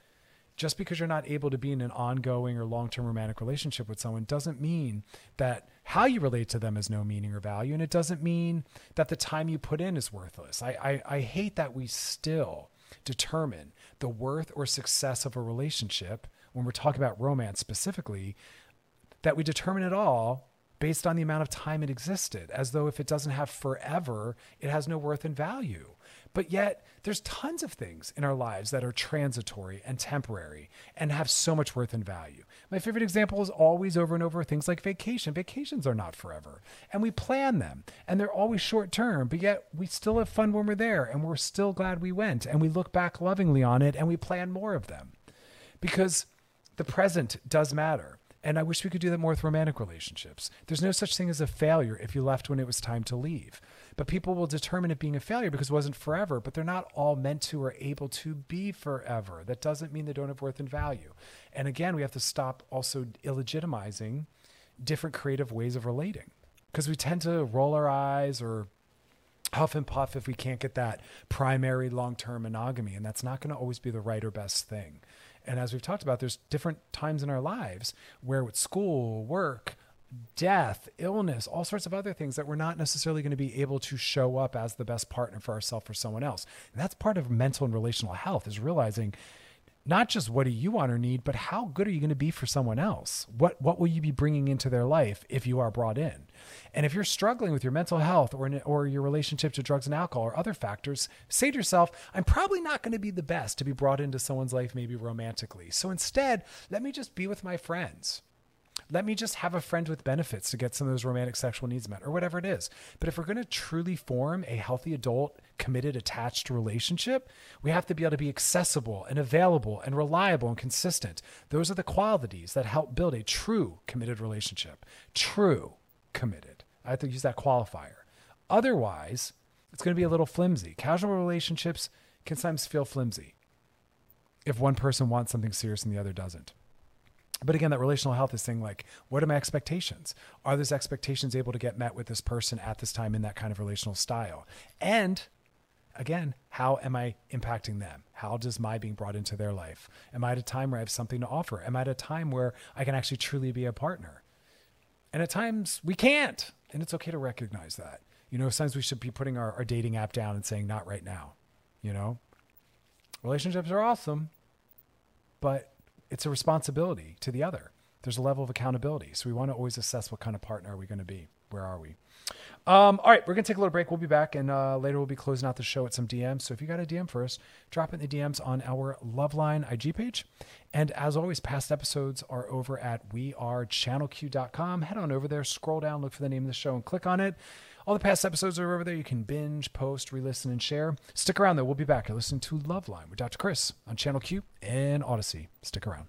Just because you're not able to be in an ongoing or long-term romantic relationship with someone doesn't mean that how you relate to them has no meaning or value. And it doesn't mean that the time you put in is worthless. I, I, I hate that we still determine the worth or success of a relationship, when we're talking about romance specifically, that we determine it all based on the amount of time it existed, as though if it doesn't have forever, it has no worth and value. But yet there's tons of things in our lives that are transitory and temporary and have so much worth and value. My favorite example is always over and over things like vacation. Vacations are not forever, and we plan them, and they're always short term, but yet we still have fun when we're there, and we're still glad we went, and we look back lovingly on it, and we plan more of them because the present does matter. And I wish we could do that more with romantic relationships. There's no such thing as a failure if you left when it was time to leave. But people will determine it being a failure because it wasn't forever, but they're not all meant to or able to be forever. That doesn't mean they don't have worth and value. And again, we have to stop also illegitimizing different creative ways of relating, because we tend to roll our eyes or huff and puff if we can't get that primary long-term monogamy. And that's not going to always be the right or best thing. And as we've talked about, there's different times in our lives where with school, work, death, illness, all sorts of other things that we're not necessarily going to be able to show up as the best partner for ourselves or someone else. And that's part of mental and relational health, is realizing not just what do you want or need, but how good are you going to be for someone else? What what will you be bringing into their life if you are brought in? And if you're struggling with your mental health or, or your relationship to drugs and alcohol or other factors, say to yourself, I'm probably not going to be the best to be brought into someone's life, maybe romantically. So instead, let me just be with my friends. Let me just have a friend with benefits to get some of those romantic sexual needs met, or whatever it is. But if we're going to truly form a healthy adult, committed, attached relationship, we have to be able to be accessible and available and reliable and consistent. Those are the qualities that help build a true committed relationship. True committed. I have to use that qualifier. Otherwise, it's going to be a little flimsy. Casual relationships can sometimes feel flimsy if one person wants something serious and the other doesn't. But again, that relational health is saying like, what are my expectations? Are those expectations able to get met with this person at this time in that kind of relational style? And again, how am I impacting them? How does my being brought into their life? Am I at a time where I have something to offer? Am I at a time where I can actually truly be a partner? And at times we can't. And it's okay to recognize that. You know, sometimes we should be putting our, our dating app down and saying, not right now. You know, relationships are awesome, but it's a responsibility to the other. There's a level of accountability. So we want to always assess what kind of partner are we going to be? Where are we? Um, all right, we're going to take a little break. We'll be back, and uh, later we'll be closing out the show with some D Ms. So if you got a D M for us, drop it in the D Ms on our Loveline I G page. And as always, past episodes are over at we are channel q dot com. Head on over there, scroll down, look for the name of the show, and click on it. All the past episodes are over there. You can binge, post, re-listen, and share. Stick around, though. We'll be back. You're listening to Loveline with Doctor Chris on Channel Q and Odyssey. Stick around.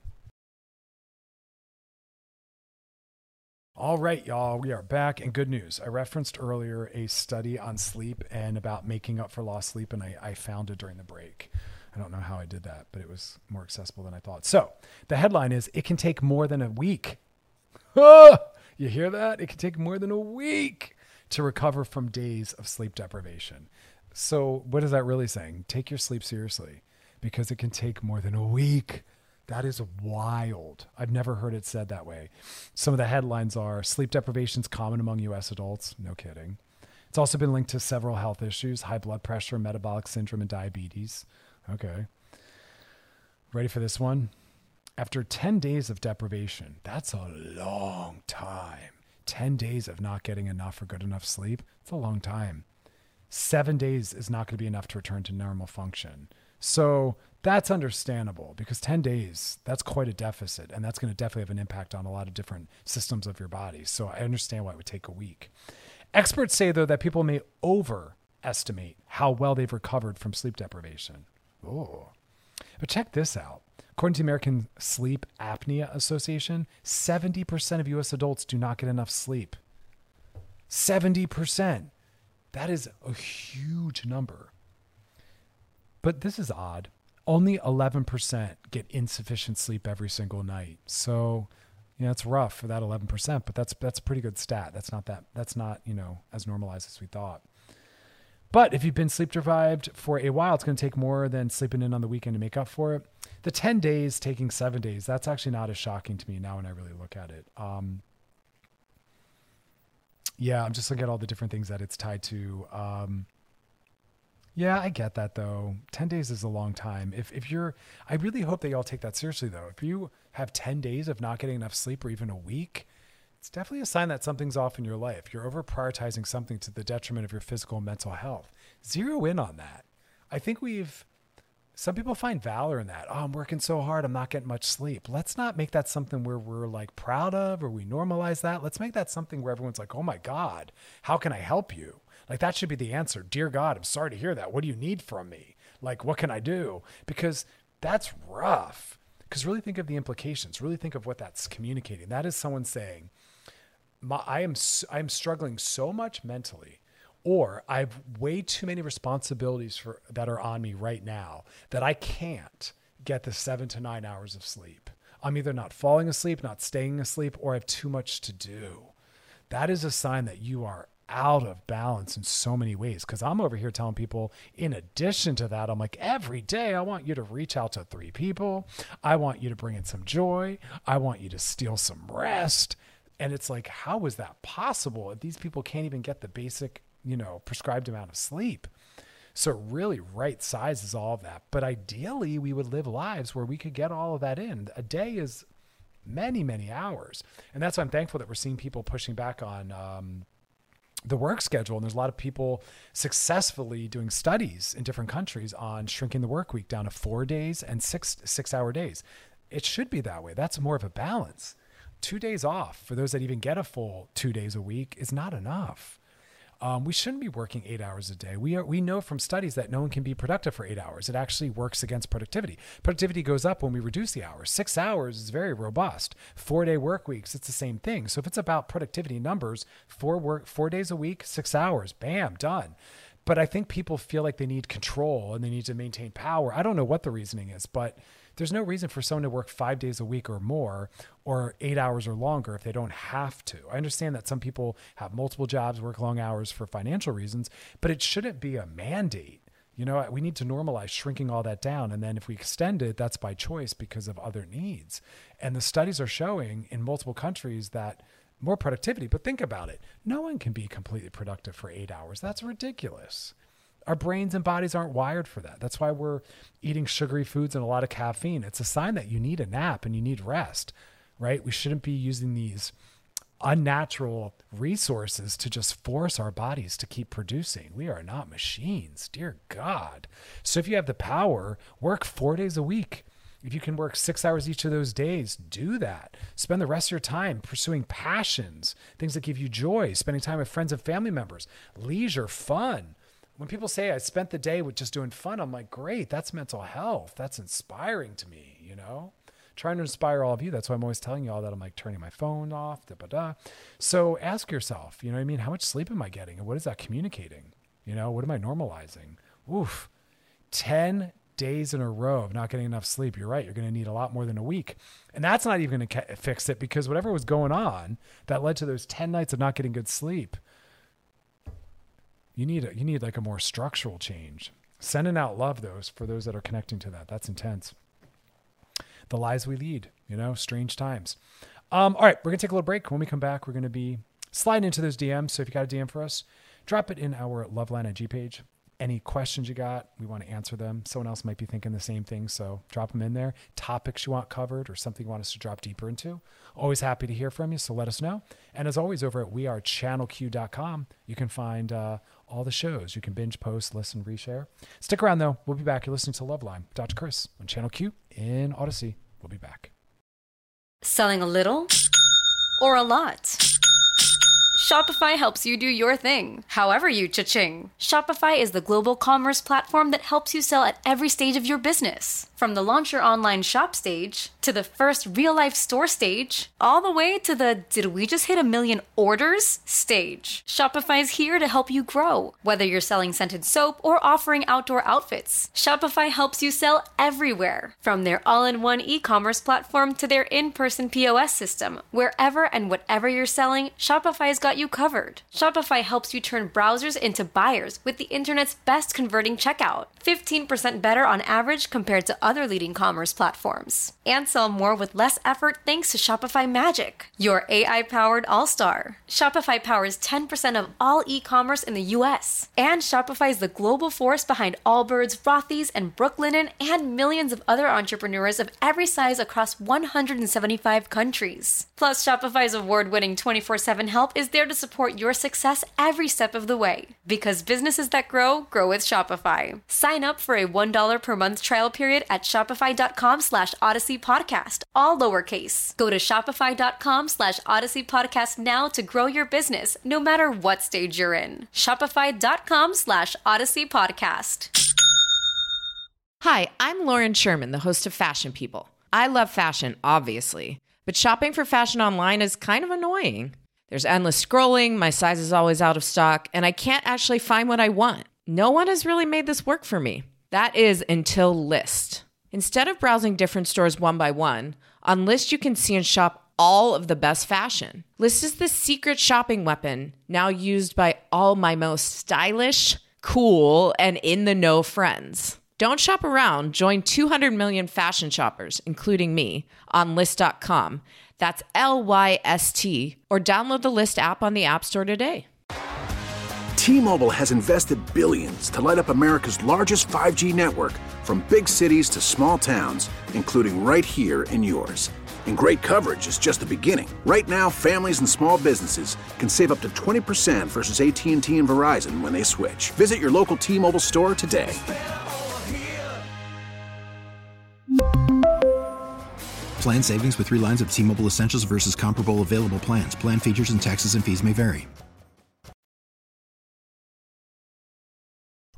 All right, y'all, we are back, and good news. I referenced earlier a study on sleep and about making up for lost sleep, and I, I found it during the break. I don't know how I did that, but it was more accessible than I thought. So the headline is, it can take more than a week. Ah, you hear that? It can take more than a week to recover from days of sleep deprivation. So what is that really saying? Take your sleep seriously, because it can take more than a week. That is wild. I've never heard it said that way. Some of the headlines are, sleep deprivation is common among U S adults. No kidding. It's also been linked to several health issues, high blood pressure, metabolic syndrome, and diabetes. Okay. Ready for this one? After ten days of deprivation, that's a long time. ten days of not getting enough or good enough sleep, it's a long time. Seven days is not going to be enough to return to normal function. So that's understandable, because ten days, that's quite a deficit, and that's going to definitely have an impact on a lot of different systems of your body. So I understand why it would take a week. Experts say, though, that people may overestimate how well they've recovered from sleep deprivation. Oh, but check this out. According to the American Sleep Apnea Association, seventy percent of U S adults do not get enough sleep. seventy percent. That is a huge number. But this is odd. Only eleven percent get insufficient sleep every single night. So, you know, it's rough for that eleven percent, but that's that's a pretty good stat. That's not that that's not, you know, as normalized as we thought. But if you've been sleep deprived for a while, it's going to take more than sleeping in on the weekend to make up for it. The ten days taking seven days, that's actually not as shocking to me now when I really look at it. Um, yeah, I'm just looking at all the different things that it's tied to. Um, yeah, I get that though. ten days is a long time. If if you're, I really hope that y'all take that seriously though. If you have ten days of not getting enough sleep, or even a week, it's definitely a sign that something's off in your life. You're over prioritizing something to the detriment of your physical and mental health. Zero in on that. I think we've, some people find valor in that. Oh, I'm working so hard, I'm not getting much sleep. Let's not make that something where we're like proud of, or we normalize that. Let's make that something where everyone's like, oh my God, how can I help you? Like, that should be the answer. Dear God, I'm sorry to hear that. What do you need from me? Like, what can I do? Because that's rough. Because really think of the implications. Really think of what that's communicating. That is someone saying, My, I am I am struggling so much mentally, or I have way too many responsibilities for that are on me right now that I can't get the seven to nine hours of sleep. I'm either not falling asleep, not staying asleep, or I have too much to do. That is a sign that you are out of balance in so many ways. Because I'm over here telling people, in addition to that, I'm like, every day I want you to reach out to three people. I want you to bring in some joy. I want you to steal some rest. And it's like, how is that possible if these people can't even get the basic, you know, prescribed amount of sleep? So it really right sizes all of that. But ideally, we would live lives where we could get all of that in. A day is many, many hours. And that's why I'm thankful that we're seeing people pushing back on um, the work schedule. And there's a lot of people successfully doing studies in different countries on shrinking the work week down to four days and six six hour days. It should be that way. That's more of a balance. Two days off for those that even get a full two days a week is not enough. Um, we shouldn't be working eight hours a day. We are, we know from studies that no one can be productive for eight hours. It actually works against productivity. Productivity goes up when we reduce the hours. Six hours is very robust. Four-day work weeks, it's the same thing. So if it's about productivity numbers, four work, four days a week, six hours, bam, done. But I think people feel like they need control and they need to maintain power. I don't know what the reasoning is, but there's no reason for someone to work five days a week or more or eight hours or longer if they don't have to. I understand that some people have multiple jobs, work long hours for financial reasons, but it shouldn't be a mandate. You know, we need to normalize shrinking all that down. And then if we extend it, that's by choice because of other needs. And the studies are showing in multiple countries that more productivity, but think about it. No one can be completely productive for eight hours. That's ridiculous. Our brains and bodies aren't wired for that. That's why we're eating sugary foods and a lot of caffeine. It's a sign that you need a nap and you need rest, right? We shouldn't be using these unnatural resources to just force our bodies to keep producing. We are not machines, dear God. So if you have the power, work four days a week. If you can work six hours each of those days, do that. Spend the rest of your time pursuing passions, things that give you joy, spending time with friends and family members, leisure, fun. When people say I spent the day with just doing fun, I'm like, great, that's mental health. That's inspiring to me, you know? Trying to inspire all of you. That's why I'm always telling you all that I'm like turning my phone off, da, da, da. So ask yourself, you know what I mean? How much sleep am I getting? And what is that communicating? You know, what am I normalizing? Oof, ten days in a row of not getting enough sleep. You're right. You're going to need a lot more than a week. And that's not even going to ca- fix it because whatever was going on that led to those ten nights of not getting good sleep, You need a, you need like a more structural change. Sending out love, those for those that are connecting to that. That's intense. The lives we lead, you know, strange times. Um, all right, we're gonna take a little break. When we come back, we're gonna be sliding into those D Ms. So if you got a D M for us, drop it in our Loveline I G page. Any questions you got, we want to answer them. Someone else might be thinking the same thing, so drop them in there. Topics you want covered or something you want us to drop deeper into. Always happy to hear from you, so let us know. And as always, over at we are channel q dot com, you can find uh, all the shows. You can binge, post, listen, reshare. Stick around, though. We'll be back. You're listening to Loveline. Doctor Chris on Channel Q in Odyssey. We'll be back. Selling a little or a lot? Shopify helps you do your thing, however you cha-ching. Shopify is the global commerce platform that helps you sell at every stage of your business. From the launch your online shop stage, to the first real-life store stage, all the way to the did we just hit a million orders stage. Shopify is here to help you grow. Whether you're selling scented soap or offering outdoor outfits, Shopify helps you sell everywhere. From their all-in-one e-commerce platform to their in-person P O S system, wherever and whatever you're selling, Shopify's got you covered. Shopify helps you turn browsers into buyers with the internet's best converting checkout. fifteen percent better on average compared to other leading commerce platforms. And sell more with less effort thanks to Shopify Magic, your A I-powered all-star. Shopify powers ten percent of all e-commerce in the U S. And Shopify is the global force behind Allbirds, Rothy's, and Brooklinen, and millions of other entrepreneurs of every size across one hundred seventy-five countries. Plus, Shopify's award-winning twenty-four seven help is there to support your success every step of the way. Because businesses that grow, grow with Shopify. Sign up for a one dollar per month trial period at shopify.com slash Odyssey Podcast, all lowercase. Go to shopify.com slash Odyssey Podcast now to grow your business, no matter what stage you're in. Shopify.com slash Odyssey Podcast. Hi, I'm Lauren Sherman, the host of Fashion People. I love fashion, obviously, but shopping for fashion online is kind of annoying. There's endless scrolling, my size is always out of stock, and I can't actually find what I want. No one has really made this work for me. That is until Lyst. Instead of browsing different stores one by one, on Lyst you can see and shop all of the best fashion. Lyst is the secret shopping weapon now used by all my most stylish, cool, and in-the-know friends. Don't shop around. Join two hundred million fashion shoppers, including me, on Lyst dot com. That's L Y S T, or download the Lyst app on the App Store today. T-Mobile has invested billions to light up America's largest five G network, from big cities to small towns, including right here in yours. And great coverage is just the beginning. Right now, families and small businesses can save up to twenty percent versus A T and T and Verizon when they switch. Visit your local T-Mobile store today. Plan savings with three lines of T-Mobile Essentials versus comparable available plans. Plan features and taxes and fees may vary.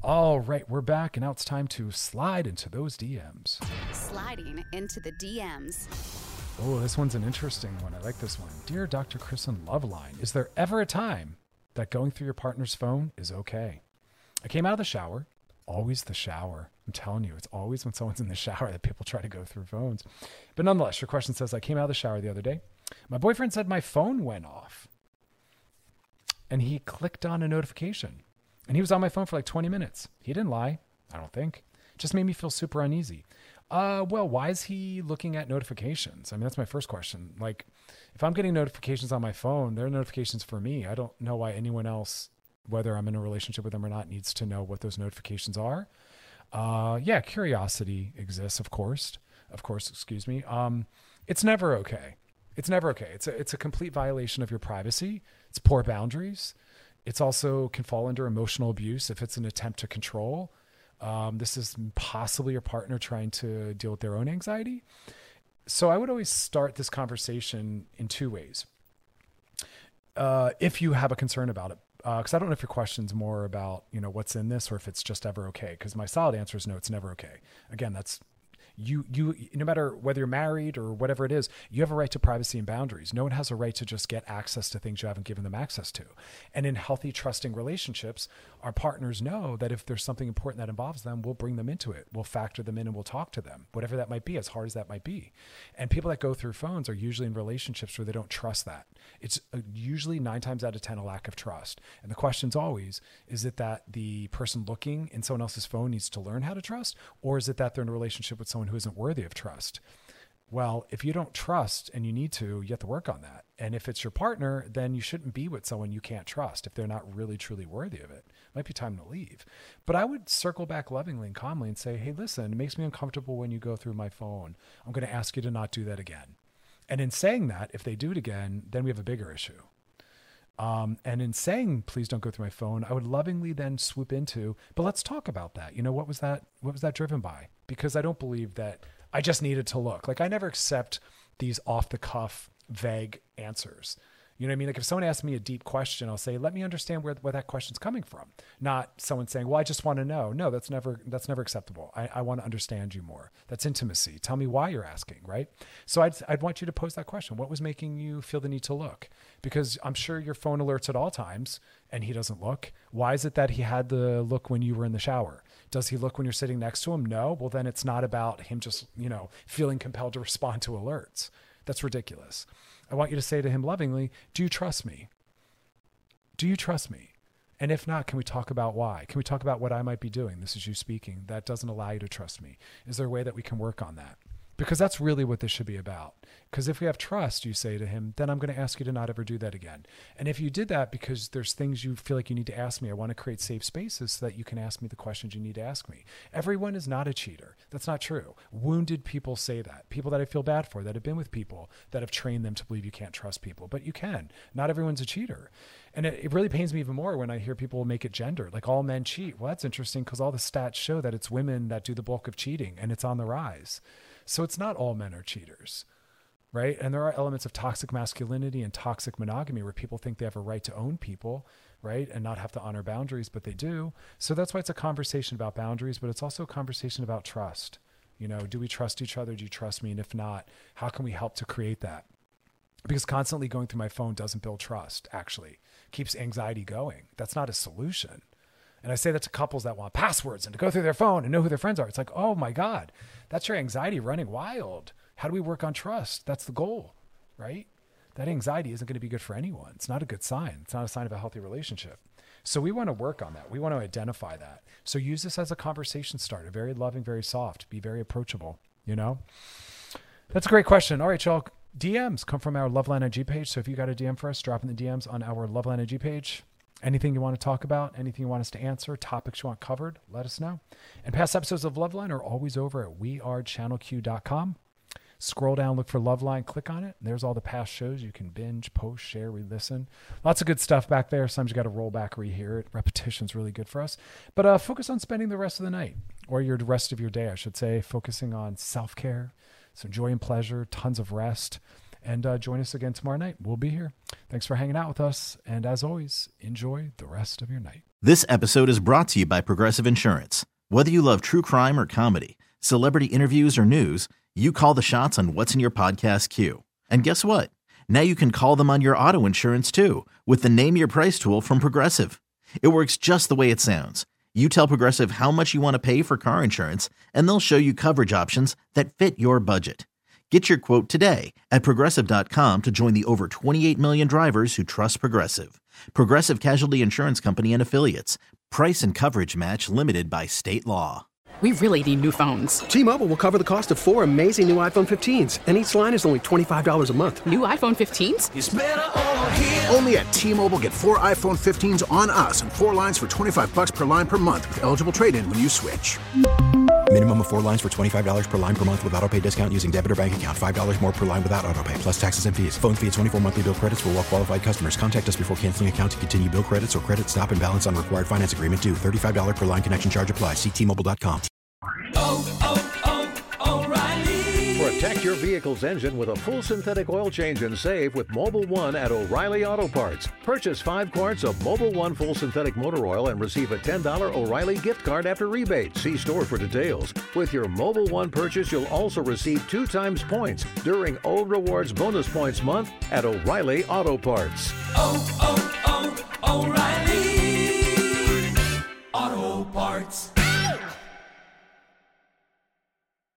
All right, we're back, and now it's time to slide into those D Ms. Sliding into the D Ms. Oh, this one's an interesting one. I like this one. Dear Doctor Chris and Loveline, is there ever a time that going through your partner's phone is okay? I came out of the shower. Always the shower. I'm telling you, it's always when someone's in the shower that people try to go through phones. But nonetheless, your question says, I came out of the shower the other day. My boyfriend said my phone went off. And he clicked on a notification. And he was on my phone for like twenty minutes. He didn't lie, I don't think. It just made me feel super uneasy. Uh, well, why is he looking at notifications? I mean, that's my first question. Like, if I'm getting notifications on my phone, they're notifications for me. I don't know why anyone else, whether I'm in a relationship with them or not, needs to know what those notifications are. Uh, yeah, curiosity exists, of course. Of course, excuse me. Um, it's never okay. It's never okay. It's a, it's a complete violation of your privacy. It's poor boundaries. It's also can fall under emotional abuse if it's an attempt to control. Um, this is possibly your partner trying to deal with their own anxiety. So I would always start this conversation in two ways. Uh, if you have a concern about it, because uh, I don't know if your question's more about, you know, what's in this or if it's just ever okay. Because my solid answer is no, it's never okay. Again, that's You, you, no matter whether you're married or whatever it is, you have a right to privacy and boundaries. No one has a right to just get access to things you haven't given them access to. And in healthy, trusting relationships, our partners know that if there's something important that involves them, we'll bring them into it. We'll factor them in and we'll talk to them, whatever that might be, as hard as that might be. And people that go through phones are usually in relationships where they don't trust that. It's usually nine times out of ten, a lack of trust. And the question's always, is it that the person looking in someone else's phone needs to learn how to trust? Or is it that they're in a relationship with someone who isn't worthy of trust? Well, if you don't trust and you need to, you have to work on that. And if it's your partner, then you shouldn't be with someone you can't trust if they're not really, truly worthy of it. It might be time to leave. But I would circle back lovingly and calmly and say, hey, listen, it makes me uncomfortable when you go through my phone. I'm going to ask you to not do that again. And in saying that, if they do it again, then we have a bigger issue. Um, and in saying, please don't go through my phone, I would lovingly then swoop into, but let's talk about that. You know, what was that? What was that driven by? Because I don't believe that I just needed to look. Like, I never accept these off the cuff, vague answers. You know what I mean? Like, if someone asks me a deep question, I'll say, let me understand where, where that question's coming from. Not someone saying, well, I just want to know. No, that's never, that's never acceptable. I, I want to understand you more. That's intimacy. Tell me why you're asking, right? So I'd, I'd want you to pose that question. What was making you feel the need to look? Because I'm sure your phone alerts at all times and he doesn't look. Why is it that he had the look when you were in the shower? Does he look when you're sitting next to him? No. Well, then it's not about him just, you know, feeling compelled to respond to alerts. That's ridiculous. I want you to say to him lovingly, do you trust me? Do you trust me? And if not, can we talk about why? Can we talk about what I might be doing? This is you speaking. That doesn't allow you to trust me. Is there a way that we can work on that? Because that's really what this should be about. Because if we have trust, you say to him, then I'm going to ask you to not ever do that again. And if you did that because there's things you feel like you need to ask me, I want to create safe spaces so that you can ask me the questions you need to ask me. Everyone is not a cheater. That's not true. Wounded people say that. People that I feel bad for, that have been with people that have trained them to believe you can't trust people. But you can. Not everyone's a cheater. And it, it really pains me even more when I hear people make it gendered. Like, all men cheat. Well, that's interesting because all the stats show that it's women that do the bulk of cheating, and it's on the rise. So it's not all men are cheaters, right? And there are elements of toxic masculinity and toxic monogamy where people think they have a right to own people, right? And not have to honor boundaries, but they do. So that's why it's a conversation about boundaries, but it's also a conversation about trust. You know, do we trust each other? Do you trust me? And if not, how can we help to create that? Because constantly going through my phone doesn't build trust, actually. Keeps anxiety going. That's not a solution. And I say that to couples that want passwords and to go through their phone and know who their friends are. It's like, oh my God, that's your anxiety running wild. How do we work on trust? That's the goal, right? That anxiety isn't going to be good for anyone. It's not a good sign. It's not a sign of a healthy relationship. So we want to work on that. We want to identify that. So use this as a conversation starter, very loving, very soft, be very approachable, you know? That's a great question. All right, y'all. D Ms come from our Loveline I G page. So if you got a D M for us, drop in the D Ms on our Loveline I G page. Anything you want to talk about, anything you want us to answer, topics you want covered, let us know. And past episodes of Loveline are always over at we are channel q dot com. Scroll down, look for Loveline, click on it. There's all the past shows. You can binge, post, share, re-listen. Lots of good stuff back there. Sometimes you got to roll back, rehear it. Repetition's really good for us. But uh, focus on spending the rest of the night, or your rest of your day, I should say, focusing on self-care, some joy and pleasure, tons of rest. And uh, join us again tomorrow night. We'll be here. Thanks for hanging out with us. And as always, enjoy the rest of your night. This episode is brought to you by Progressive Insurance. Whether you love true crime or comedy, celebrity interviews or news, you call the shots on what's in your podcast queue. And guess what? Now you can call them on your auto insurance too with the Name Your Price tool from Progressive. It works just the way it sounds. You tell Progressive how much you want to pay for car insurance, and they'll show you coverage options that fit your budget. Get your quote today at Progressive dot com to join the over twenty-eight million drivers who trust Progressive. Progressive Casualty Insurance Company and Affiliates. Price and coverage match limited by state law. We really need new phones. T-Mobile will cover the cost of four amazing new iPhone fifteens, and each line is only twenty-five dollars a month. New iPhone fifteens? It's better over here. Only at T-Mobile, get four iPhone fifteens on us and four lines for twenty-five bucks per line per month with eligible trade-in when you switch. Minimum of four lines for twenty-five dollars per line per month with autopay discount using debit or bank account. five dollars more per line without autopay, plus taxes and fees. Phone fee at twenty-four monthly bill credits for well-qualified customers. Contact us before canceling account to continue bill credits or credit stop and balance on required finance agreement due. thirty-five dollars per line connection charge applies. See T Mobile dot com. Oh, oh, oh, O'Reilly. Protect your vehicle's engine with a full synthetic oil change and save with Mobil one at O'Reilly Auto Parts. Purchase five quarts of Mobil one full synthetic motor oil and receive a ten dollars O'Reilly gift card after rebate. See store for details. With your Mobil one purchase, you'll also receive two times points during O Rewards Bonus Points Month at O'Reilly Auto Parts. Oh, oh, oh, O'Reilly Auto Parts.